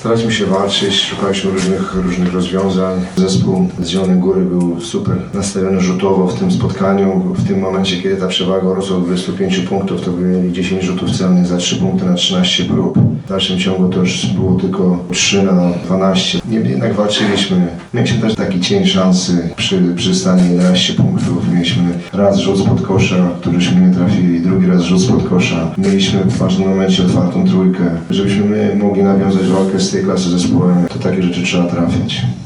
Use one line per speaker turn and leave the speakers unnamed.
Staraliśmy się walczyć, szukaliśmy różnych rozwiązań. Zespół z Zielonej Góry był super nastawiony rzutowo w tym spotkaniu. W tym momencie, kiedy ta przewaga urosła do 25 punktów, to mieli 10 rzutów celnych za 3 punkty na 13 prób. W dalszym ciągu to już było tylko 3 na 12. Niemniej jednak walczyliśmy. Mieliśmy też taki cień szansy przy stanie 11 punktów. Mieliśmy raz rzut spod kosza, któryśmy nie trafili, drugi raz rzut spod kosza. Mieliśmy w ważnym momencie otwartą trójkę. Żebyśmy my mogli nawiązać walkę z tej klasy zespołem, to takie rzeczy trzeba trafiać.